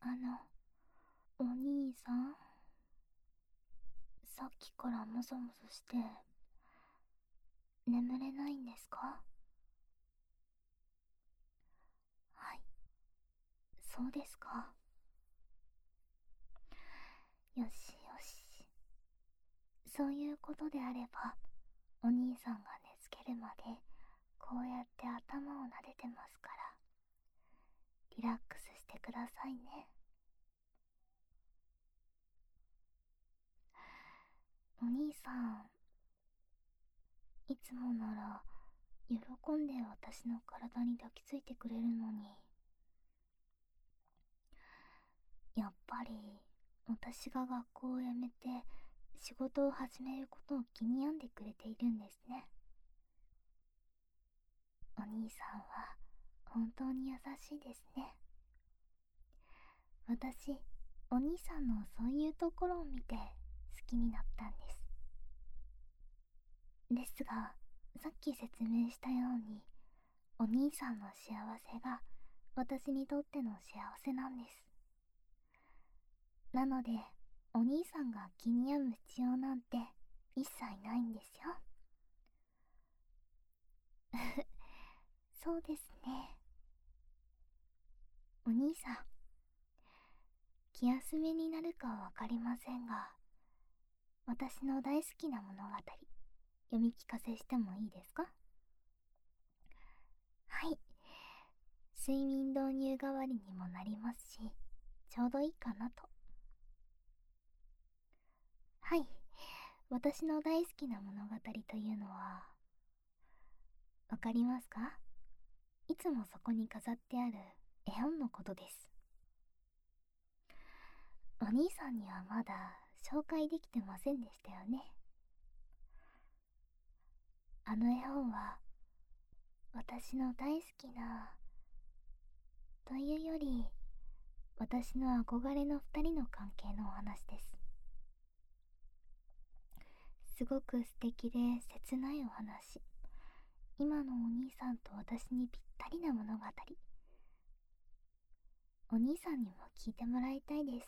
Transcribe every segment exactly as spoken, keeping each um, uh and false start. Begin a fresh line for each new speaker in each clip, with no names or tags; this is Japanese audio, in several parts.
あの、お兄さん、さっきからムソムソして眠れないんですか？はい、そうですか。よしよし。そういうことであれば、お兄さんが寝つけるまでこうやって頭を撫でてますから、リラックスしてくださいね。お兄さん、いつもなら喜んで私の体に抱きついてくれるのに、やっぱり私が学校を辞めて仕事を始めることを気に病んでくれているんですね。お兄さんは本当に優しいですね。私、お兄さんのそういうところを見て好きになったんです。ですが、さっき説明したように、お兄さんの幸せが私にとっての幸せなんです。なので、お兄さんが気に病む必要なんて一切ないんですよ。そうですね。お兄さん、気休めになるかはわかりませんが、私の大好きな物語、読み聞かせしてもいいですか？はい。睡眠導入代わりにもなりますし、ちょうどいいかなと。はい。私の大好きな物語というのは、わかりますか？いつもそこに飾ってある絵本のことです。お兄さんにはまだ紹介できてませんでしたよね。あの絵本は、私の大好きな、というより、私の憧れの二人の関係のお話です。すごく素敵で切ないお話。今のお兄さんと私にぴったりな物語。お兄さんにも聞いてもらいたいです。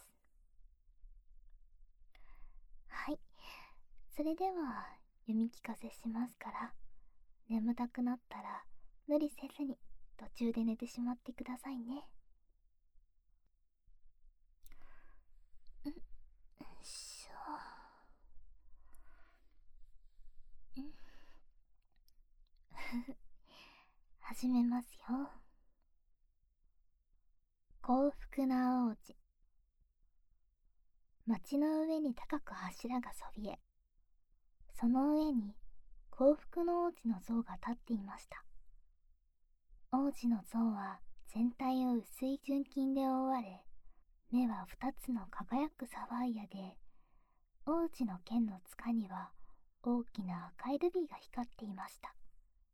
はい。それでは、読み聞かせしますから、眠たくなったら無理せずに途中で寝てしまってくださいね。んしょ。ん始めますよ。幸福な王子。町の上に高く柱がそびえ、その上に幸福の王子の像が立っていました。王子の像は全体を薄い純金で覆われ、目は二つの輝くサファイアで、王子の剣の塚には大きな赤いルビーが光っていました。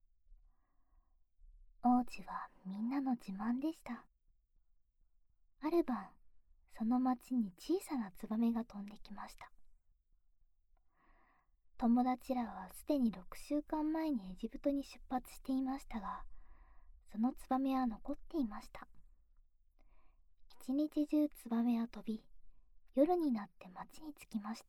王子はみんなの自慢でした。ある晩、その町に小さなツバメが飛んできました。友達らはすでにろくしゅうかんまえにエジプトに出発していましたが、そのツバメは残っていました。一日中ツバメは飛び、夜になって町に着きました。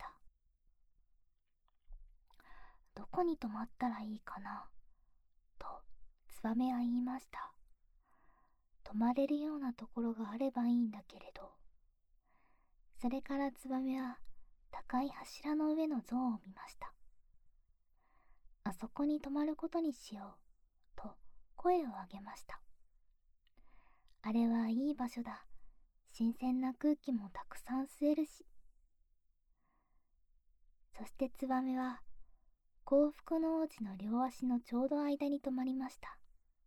どこに泊まったらいいかなとツバメは言いました。泊まれるようなところがあればいいんだけれど。それからツバメは高い柱の上の像を見ました。あそこに泊まることにしようと声を上げました。あれはいい場所だ。新鮮な空気もたくさん吸えるし。そしてツバメは幸福の王子の両足のちょうど間に止まりました。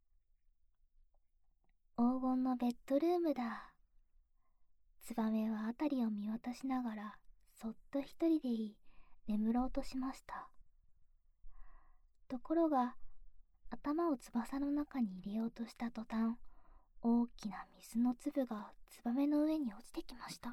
黄金のベッドルームだ。ツバメはあたりを見渡しながらそっと一人でいい眠ろうとしました。ところが、頭を翼の中に入れようとした途端、大きな水の粒がツバメの上に落ちてきました。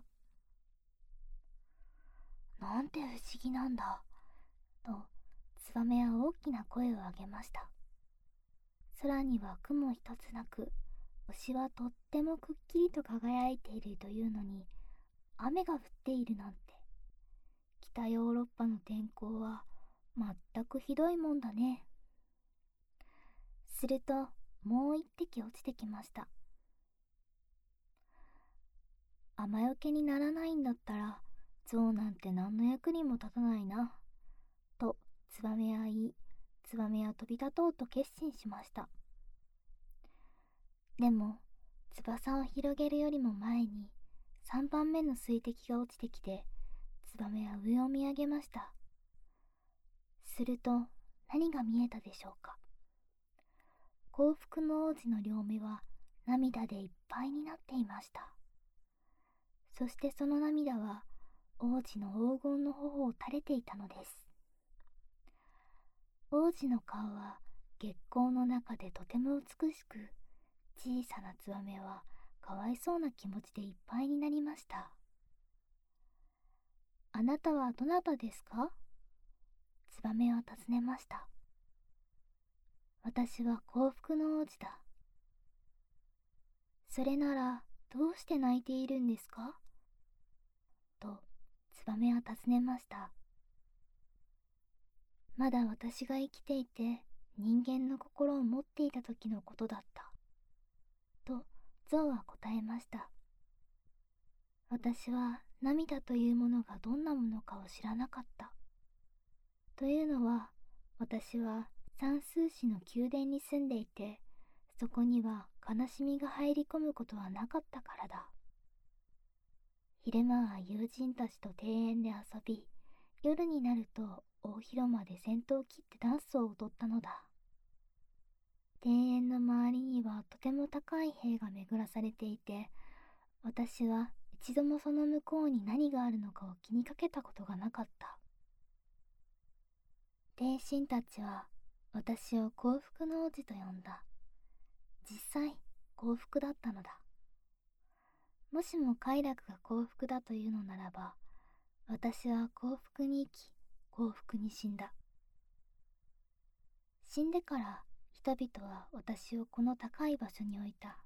なんて不思議なんだ、とツバメは大きな声を上げました。空には雲一つなく、 星はとってもくっきりと輝いているというのに、雨が降っているなんて。北ヨーロッパの天候はまったくひどいもんだね。すると、もう一滴落ちてきました。雨よけにならないんだったら、象なんて何の役にも立たないな。と、ツバメは言い、ツバメは飛び立とうと決心しました。でも、翼を広げるよりも前に、三番目の水滴が落ちてきて、ツバメは上を見上げました。すると、何が見えたでしょうか。幸福の王子の両目は涙でいっぱいになっていました。そしてその涙は王子の黄金の頬を垂れていたのです。王子の顔は月光の中でとても美しく、小さなツバメはかわいそうな気持ちでいっぱいになりました。あなたはどなたですか？ツバメは尋ねました。私は幸福の王子だ。それならどうして泣いているんですか？とツバメは尋ねました。まだ私が生きていて人間の心を持っていた時のことだった。と象は答えました。私は涙というものがどんなものかを知らなかった。というのは、私は算数市の宮殿に住んでいて、そこには悲しみが入り込むことはなかったからだ。昼間は友人たちと庭園で遊び、夜になると大広間で先頭を切ってダンスを踊ったのだ。庭園の周りにはとても高い塀が巡らされていて、私は一度もその向こうに何があるのかを気にかけたことがなかった。帝神たちは私を幸福の王子と呼んだ。実際幸福だったのだ。もしも快楽が幸福だというのならば、私は幸福に生き、幸福に死んだ。死んでから人々は私をこの高い場所に置いた。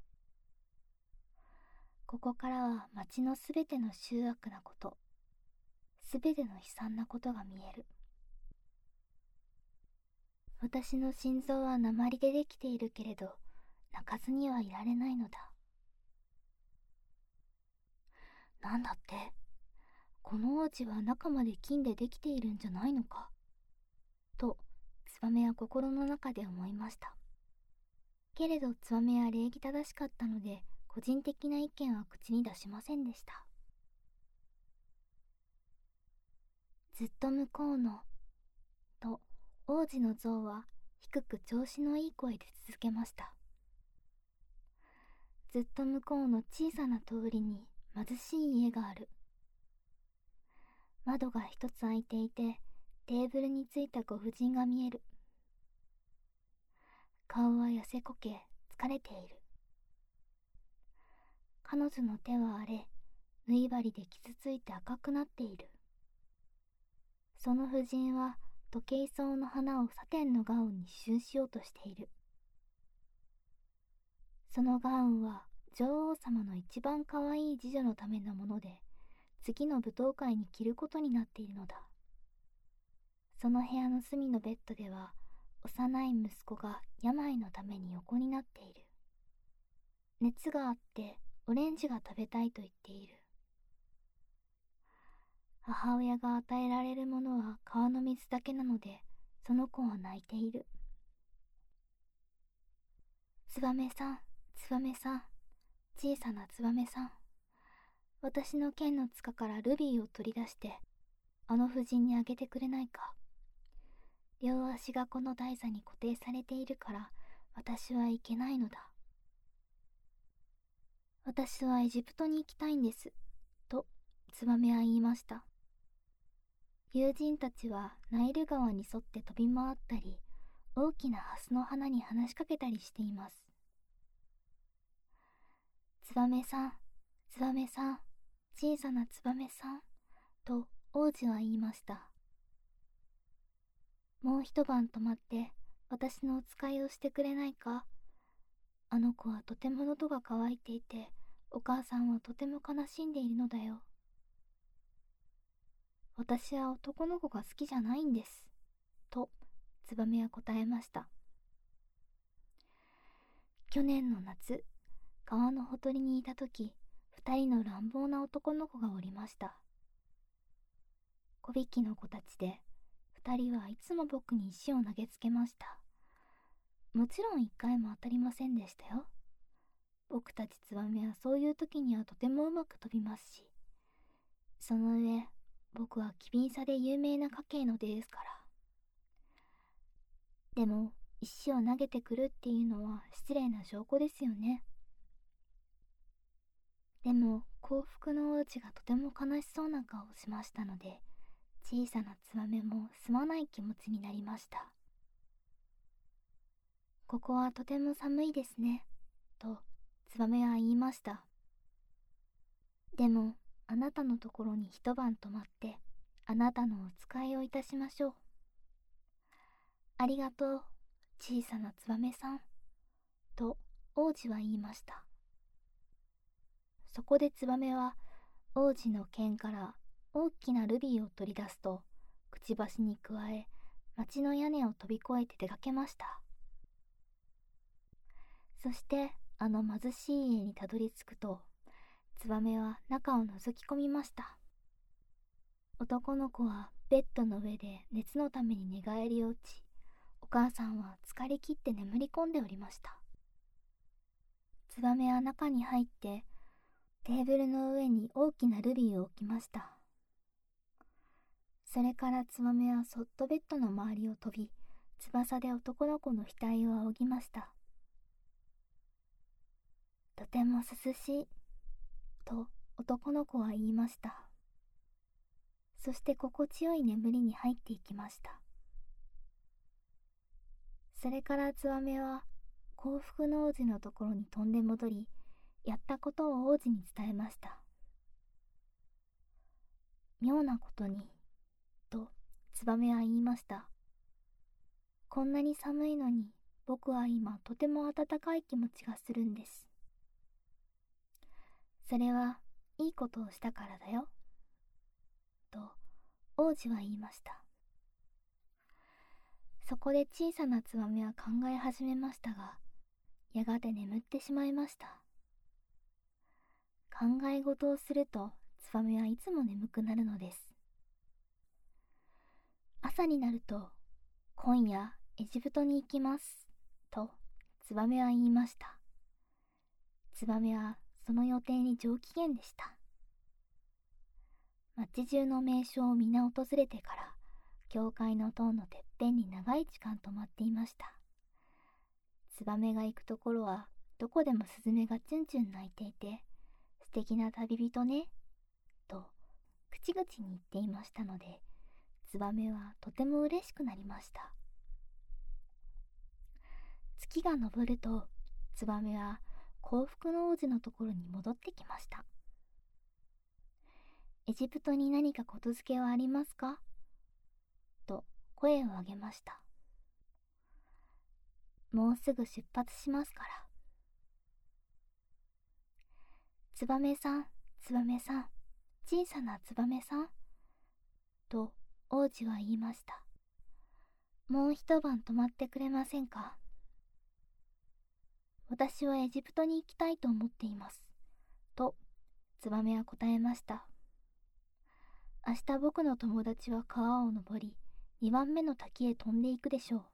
ここからは町のすべての醜悪なこと、すべての悲惨なことが見える。私の心臓は鉛でできているけれど、泣かずにはいられないのだ。なんだって、この王子は中まで金でできているんじゃないのか。と、ツバメは心の中で思いました。けれどツバメは礼儀正しかったので、個人的な意見は口に出しませんでした。ずっと向こうの、と王子の象は低く調子のいい声で続けました。ずっと向こうの小さな通りに貧しい家がある。窓が一つ開いていて、テーブルについたご婦人が見える。顔は痩せこけ、疲れている。彼女の手は荒れ、縫い針で傷ついて赤くなっている。その婦人は時計草の花をサテンのガウンに刺繍しようとしている。そのガウンは女王様の一番かわいい次女のためのもので、次の舞踏会に着ることになっているのだ。その部屋の隅のベッドでは、幼い息子が病のために横になっている。熱があってオレンジが食べたいと言っている。母親が与えられるものは川の水だけなので、その子は泣いている。ツバメさん、ツバメさん、小さなツバメさん。私の剣の塚からルビーを取り出して、あの婦人にあげてくれないか。両足がこの台座に固定されているから、私はいけないのだ。私はエジプトに行きたいんです、とツバメは言いました。友人たちはナイル川に沿って飛び回ったり、大きなハスの花に話しかけたりしています。ツバメさん、ツバメさん、小さなツバメさん、と王子は言いました。もう一晩泊まって私のお使いをしてくれないか。 あの子はとても喉が渇いていて、お母さんはとても悲しんでいるのだよ。私は男の子が好きじゃないんです。と、ツバメは答えました。去年の夏、川のほとりにいたとき、二人の乱暴な男の子がおりました。小引きの子たちで、二人はいつも僕に石を投げつけました。もちろん一回も当たりませんでしたよ。僕たちツバメはそういう時にはとてもうまく飛びますし、その上、僕は機敏さで有名な家系の出ですから。でも、石を投げてくるっていうのは失礼な証拠ですよね。でも、幸福の王子がとても悲しそうな顔をしましたので、小さなツバメもすまない気持ちになりました。ここはとても寒いですね、とツバメは言いました。でも、あなたのところに一晩泊まって、あなたのお使いをいたしましょう。ありがとう、小さなツバメさん、と王子は言いました。そこでツバメは王子の剣から大きなルビーを取り出すと、くちばしに加え、町の屋根を飛び越えて出かけました。そしてあの貧しい家にたどり着くと、ツバメは中を覗き込みました。男の子はベッドの上で熱のために寝返りを打ち、お母さんは疲れ切って眠り込んでおりました。ツバメは中に入ってテーブルの上に大きなルビーを置きました。それからツバメはそっとベッドの周りを飛び、翼で男の子の額を仰ぎました。とても涼しい、と男の子は言いました。そして心地よい眠りに入っていきました。それからツバメは幸福の王子のところに飛んで戻り、やったことを王子に伝えました。妙なことに、とツバメは言いました。こんなに寒いのに、僕は今とても暖かい気持ちがするんです。それはいいことをしたからだよ、と王子は言いました。そこで小さなツバメは考え始めましたが、やがて眠ってしまいました。考え事をするとツバメはいつも眠くなるのです。朝になると、今夜エジプトに行きます、とツバメは言いました。ツバメはその予定に上機嫌でした。町中の名所を皆訪れてから、教会の塔のてっぺんに長い時間止まっていました。ツバメが行くところはどこでもスズメがチュンチュン鳴いていて、素敵な旅人ね、と口々に言っていましたので、ツバメはとても嬉しくなりました。月が昇ると、ツバメは幸福の王子のところに戻ってきました。エジプトに何かことづけはありますか、と声を上げました。もうすぐ出発しますから。ツバメさん、ツバメさん、小さなツバメさん、と王子は言いました。もう一晩泊まってくれませんか。私はエジプトに行きたいと思っています、とツバメは答えました。明日僕の友達は川を登り、二番目の滝へ飛んでいくでしょう。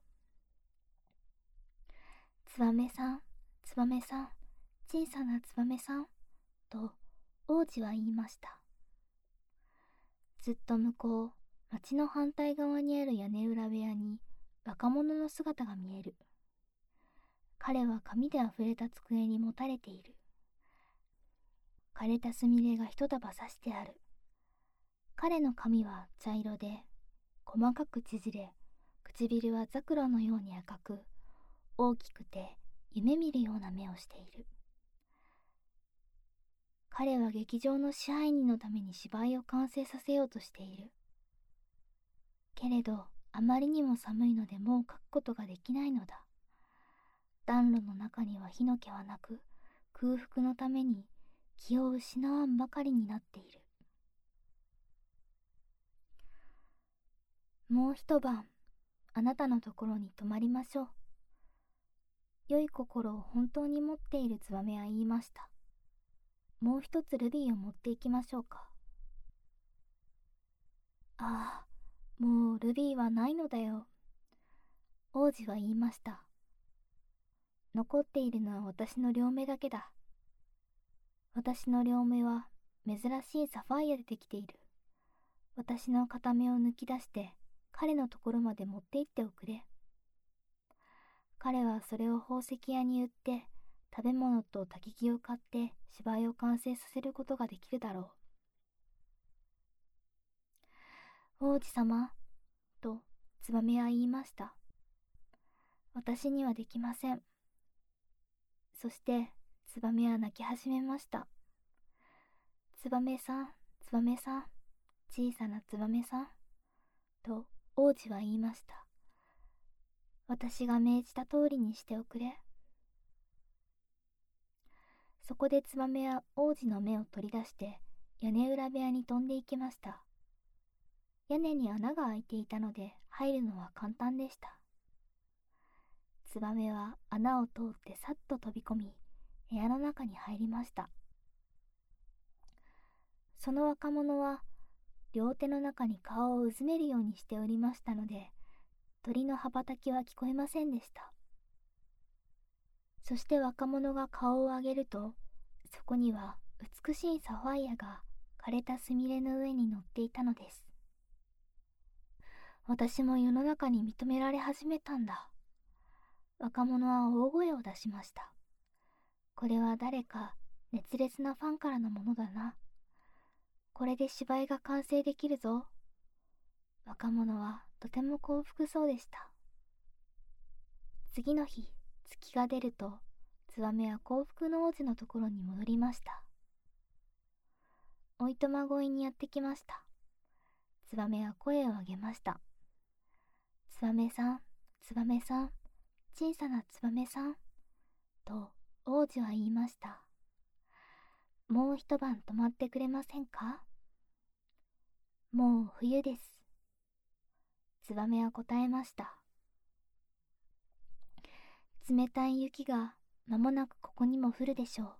ツバメさん、ツバメさん、小さなツバメさん、と王子は言いました。ずっと向こう、町の反対側にある屋根裏部屋に若者の姿が見える。彼は紙であふれた机にもたれている。枯れたすみれが一束刺してある。彼の髪は茶色で、細かく縮れ、唇はザクロのように赤く、大きくて夢見るような目をしている。彼は劇場の支配人のために芝居を完成させようとしている。けれど、あまりにも寒いのでもう書くことができないのだ。 暖炉の中には火の気はなく、空腹のために気を失わんばかりになっている。もう一晩、あなたのところに泊まりましょう。良い心を本当に持っているツバメは言いました。もう一つルビーを持っていきましょうか。ああ、もうルビーはないのだよ。王子は言いました。残っているのは私の両目だけだ。私の両目は珍しいサファイアでできている。私の片目を抜き出して彼のところまで持って行っておくれ。彼はそれを宝石屋に売って食べ物と焚き木を買って芝居を完成させることができるだろう。王子様、とツバメは言いました。私にはできません。そしてツバメは泣き始めました。ツバメさん、ツバメさん、小さなツバメさん、と王子は言いました。私が命じた通りにしておくれ。そこでツバメは王子の目を取り出して屋根裏部屋に飛んでいきました。屋根に穴が開いていたので入るのは簡単でした。ツバメは穴を通ってさっと飛び込み、部屋の中に入りました。その若者は両手の中に顔をうずめるようにしておりましたので、鳥の羽ばたきは聞こえませんでした。そして若者が顔を上げると、そこには美しいサファイアが枯れたスミレの上に乗っていたのです。私も世の中に認められ始めたんだ。若者は大声を出しました。これは誰か熱烈なファンからのものだな。これで芝居が完成できるぞ。若者はとても幸福そうでした。次の日、月が出ると、ツバメは幸福の王子のところに戻りました。おいとま小屋にやってきました。ツバメは声を上げました。ツバメさん、ツバメさん、小さなツバメさん、と王子は言いました。もう一晩泊まってくれませんか。もう冬です。ツバメは答えました。冷たい雪が間もなくここにも降るでしょう。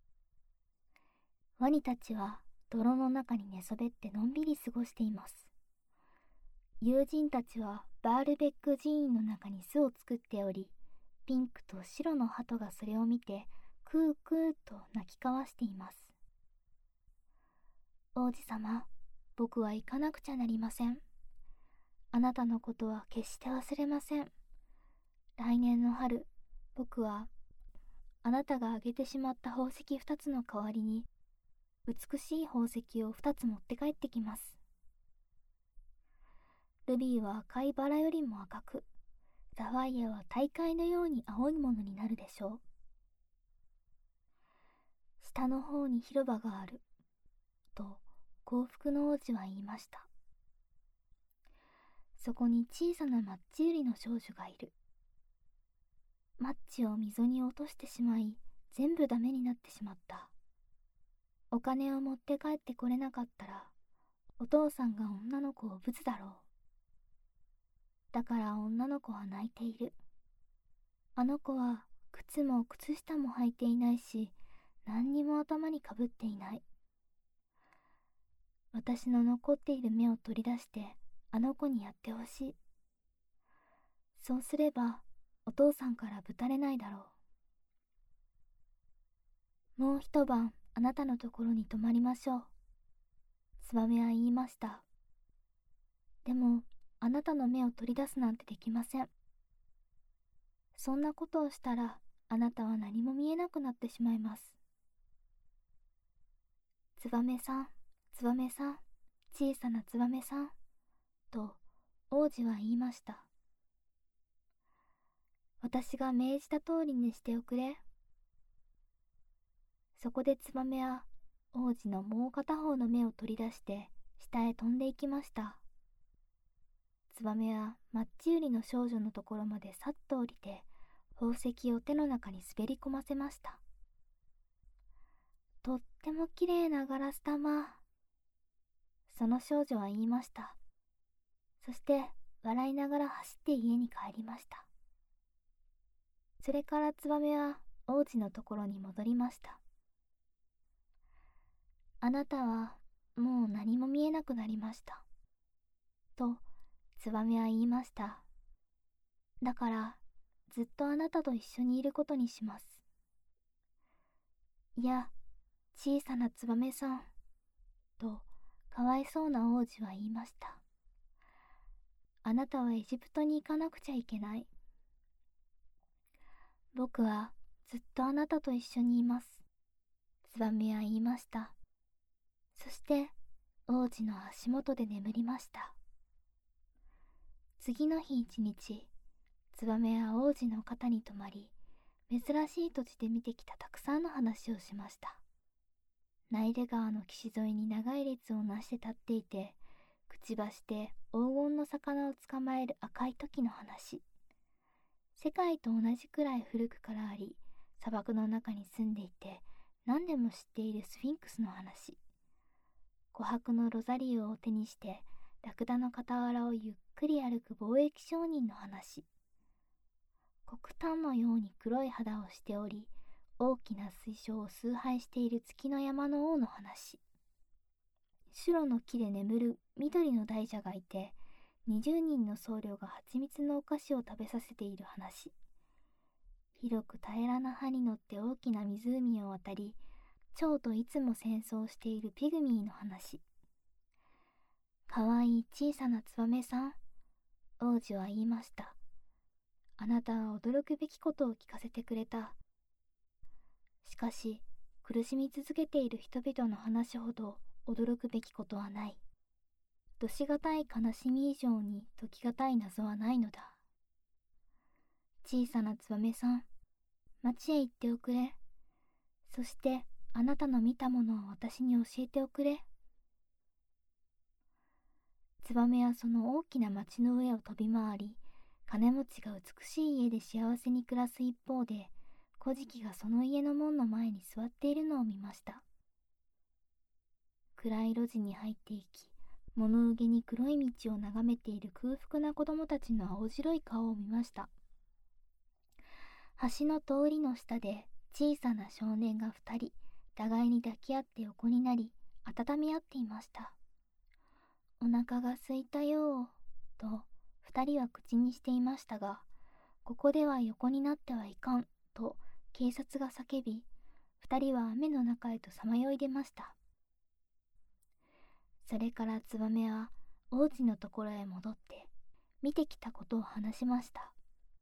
ワニたちは泥の中に寝そべってのんびり過ごしています。友人たちはバールベック寺院の中に巣を作っており、ピンクと白の鳩がそれを見てクークーと鳴き交わしています。王子様、僕は行かなくちゃなりません。あなたのことは決して忘れません。来年の春、僕はあなたがあげてしまった宝石二つの代わりに美しい宝石を二つ持って帰ってきます。ルビーは赤いバラよりも赤く、サファイアは大海のように青いものになるでしょう。下の方に広場がある、と幸福の王子は言いました。そこに小さなマッチ売りの少女がいる。マッチを溝に落としてしまい、全部ダメになってしまった。お金を持って帰ってこれなかったら、お父さんが女の子をぶつだろう。だから女の子は泣いている。あの子は靴も靴下も履いていないし、何にも頭にかぶっていない。私の残っている目を取り出して、あの子にやってほしい。そうすれば、お父さんからぶたれないだろう。もう一晩、あなたのところに泊まりましょう。ツバメは言いました。でも、あなたの目を取り出すなんてできません。そんなことをしたら、あなたは何も見えなくなってしまいます。ツバメさん、ツバメさん、小さなツバメさん、と王子は言いました。私が命じた通りにしておくれ。そこでツバメは王子のもう片方の目を取り出して下へ飛んでいきました。ツバメはマッチ売りの少女のところまでさっと降りて宝石を手の中に滑り込ませました。とってもきれいなガラス玉、その少女は言いました。そして笑いながら走って家に帰りました。それからツバメは王子のところに戻りました。あなたはもう何も見えなくなりました。とツバメは言いました。だからずっとあなたと一緒にいることにします。いや、小さなツバメさん、とかわいそうな王子は言いました。あなたはエジプトに行かなくちゃいけない。僕はずっとあなたと一緒にいます。ツバメは言いました。そして王子の足元で眠りました。次の日一日、ツバメは王子の肩に泊まり、珍しい土地で見てきたたくさんの話をしました。ナイル川の岸沿いに長い列をなして立っていて、くちばしで黄金の魚を捕まえる赤いトキの話。世界と同じくらい古くからあり、砂漠の中に住んでいて、何でも知っているスフィンクスの話。琥珀のロザリオを手にして、ラクダの傍らをゆっくり歩く貿易商人の話。黒炭のように黒い肌をしており、大きな水晶を崇拝している月の山の王の話。シュロの木で眠る緑の大蛇がいて、にじゅうにんの僧侶が蜂蜜のお菓子を食べさせている話。広く平らな葉に乗って大きな湖を渡り、蝶といつも戦争しているピグミーの話。かわいい小さなツバメさん、王子は言いました。あなたは驚くべきことを聞かせてくれた。しかし、苦しみ続けている人々の話ほど驚くべきことはない。どしがたい悲しみ以上に解きがたい謎はないのだ。小さなツバメさん、町へ行っておくれ。そしてあなたの見たものを私に教えておくれ。ツバメはその大きな町の上を飛び回り、金持ちが美しい家で幸せに暮らす一方で、小敷がその家の門の前に座っているのを見ました。暗い路地に入っていき、物憂げに黒い道を眺めている空腹な子供たちの青白い顔を見ました。橋の通りの下で小さな少年が二人、互いに抱き合って横になり、温め合っていました。お腹が空いたよー、と二人は口にしていましたが、ここでは横になってはいかん、と警察が叫び、二人は雨の中へとさまよい出ました。それからツバメは王子のところへ戻って、見てきたことを話しました。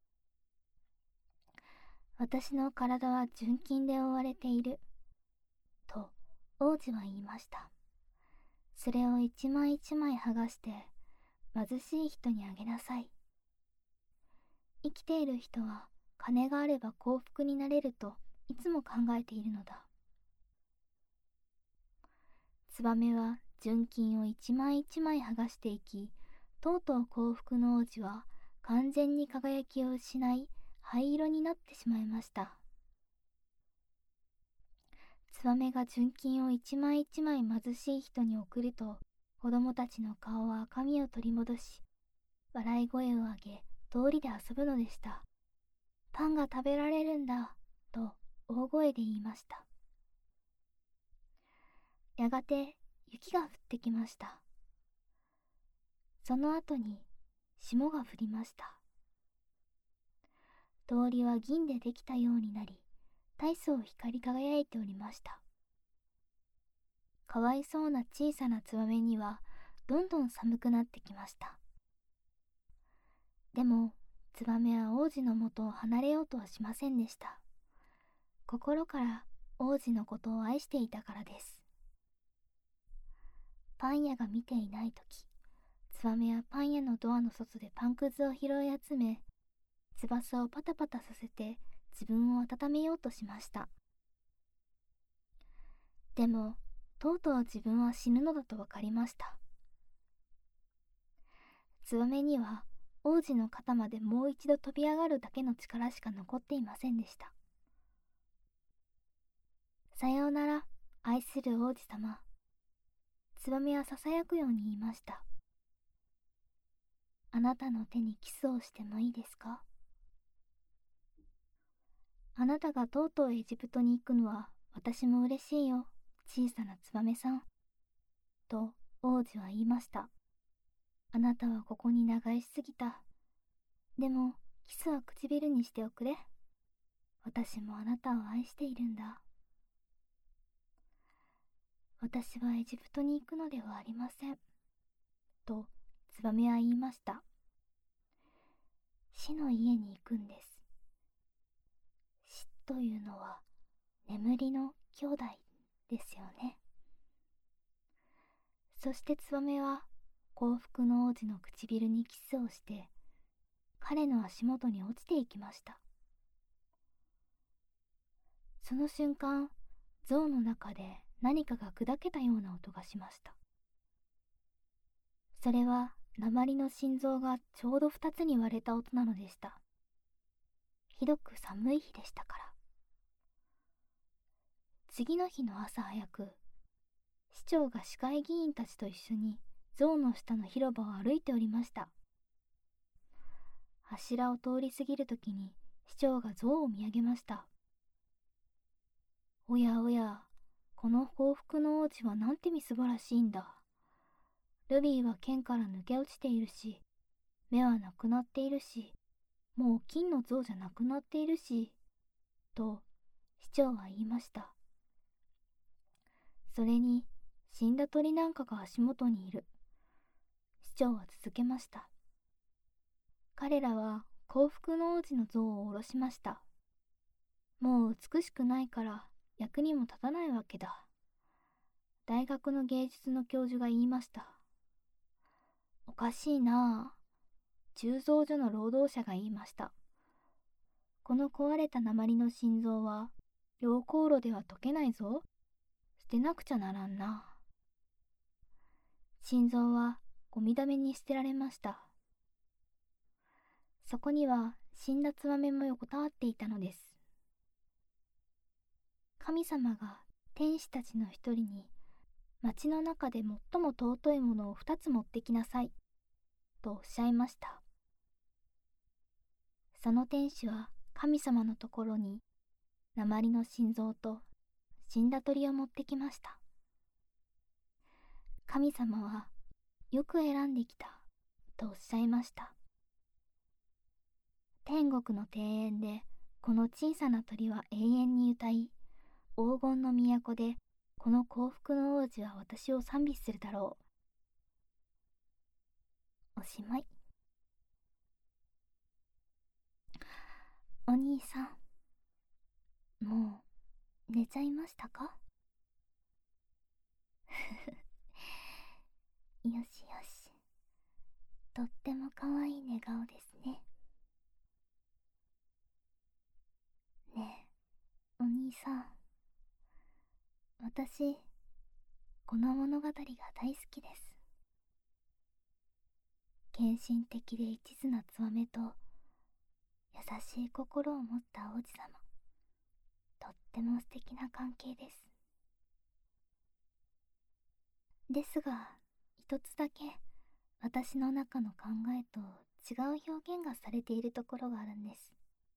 私の体は純金で覆われている、と王子は言いました。それを一枚一枚剥がして貧しい人にあげなさい。生きている人は金があれば幸福になれるといつも考えているのだ。ツバメは純金を一枚一枚剥がしていき、とうとう幸福の王子は完全に輝きを失い、灰色になってしまいました。ツバメが純金を一枚一枚貧しい人に送ると、子供たちの顔は赤みを取り戻し、笑い声を上げ、通りで遊ぶのでした。パンが食べられるんだ、と大声で言いました。やがて雪が降ってきました。その後に霜が降りました。通りは銀でできたようになり、大層光り輝いておりました。かわいそうな小さなツバメにはどんどん寒くなってきました。でもツバメは王子のもとを離れようとはしませんでした。心から王子のことを愛していたからです。パン屋が見ていないとき、ツバメはパン屋のドアの外でパンくずを拾い集め、翼をパタパタさせて自分を温めようとしました。でもとうとう自分は死ぬのだとわかりました。ツバメには王子の肩までもう一度飛び上がるだけの力しか残っていませんでした。さようなら、愛する王子様。ツバメはささやくように言いました。あなたの手にキスをしてもいいですか？あなたがとうとうエジプトに行くのは私も嬉しいよ、小さなツバメさん。と王子は言いました。あなたはここに長居しすぎた。でもキスは唇にしておくれ。私もあなたを愛しているんだ。私はエジプトに行くのではありません。とツバメは言いました。死の家に行くんです。死というのは眠りの兄弟ですよね。そしてツバメは幸福の王子の唇にキスをして彼の足元に落ちていきました。その瞬間、象の中で何かが砕けたような音がしました。それは鉛の心臓がちょうど二つに割れた音なのでした。ひどく寒い日でしたから。次の日の朝早く、市長が市会議員たちと一緒に象の下の広場を歩いておりました。柱を通り過ぎるときに市長が象を見上げました。おやおや、この幸福の王子はなんてみすぼらしいんだ。ルビーは剣から抜け落ちているし、目はなくなっているし、もう金の像じゃなくなっているし、と市長は言いました。それに死んだ鳥なんかが足元にいる。市長は続けました。彼らは幸福の王子の像を下ろしました。もう美しくないから役にも立たないわけだ。大学の芸術の教授が言いました。おかしいなあ。鋳造所の労働者が言いました。この壊れた鉛の心臓は溶鉱炉では溶けないぞ。捨てなくちゃならんな。心臓はゴミだめに捨てられました。そこには死んだツバメも横たわっていたのです。神様が天使たちの一人に、町の中で最も尊いものを二つ持ってきなさい、とおっしゃいました。その天使は神様のところに、鉛の心臓と死んだ鳥を持ってきました。神様は、よく選んできた、とおっしゃいました。天国の庭園で、この小さな鳥は永遠に歌い、黄金の都で、この幸福の王子は私を賛美するだろう。おしまい。お兄さん、もう寝ちゃいましたか？よしよし。とってもかわいい寝顔ですね。ねえ、お兄さん。私、この物語が大好きです。献身的で一途なツバメと、優しい心を持った王子様。とっても素敵な関係です。ですが、一つだけ私の中の考えと違う表現がされているところがあるんです。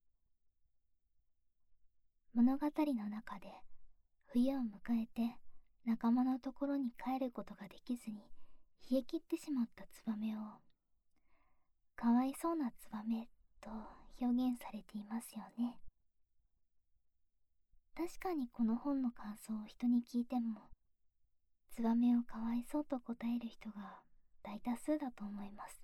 物語の中で冬を迎えて仲間のところに帰ることができずに冷え切ってしまったツバメを、かわいそうなツバメと表現されていますよね。確かにこの本の感想を人に聞いても、ツバメをかわいそうと答える人が大多数だと思います。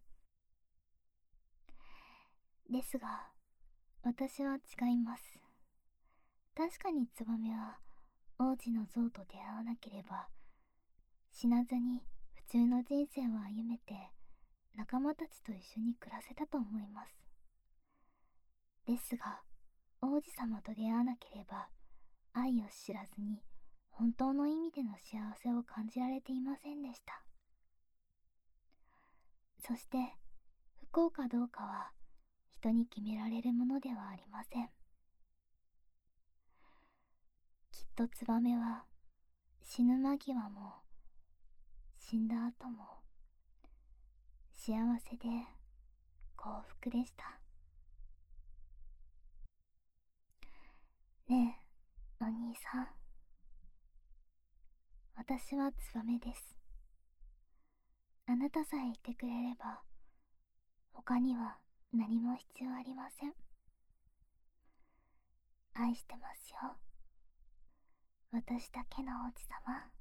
ですが、私は違います。確かにツバメは王子の像と出会わなければ、死なずに普通の人生を歩めて仲間たちと一緒に暮らせたと思います。ですが、王子様と出会わなければ、愛を知らずに本当の意味での幸せを感じられていませんでした。そして、 幸かどうかは人に決められるものではありません。きっとツバメは死ぬ間際も死んだ後も幸せで幸福でした。ねえ、お兄さん。私はツバメです。あなたさえいてくれれば、他には何も必要ありません。愛してますよ。私だけの王子様。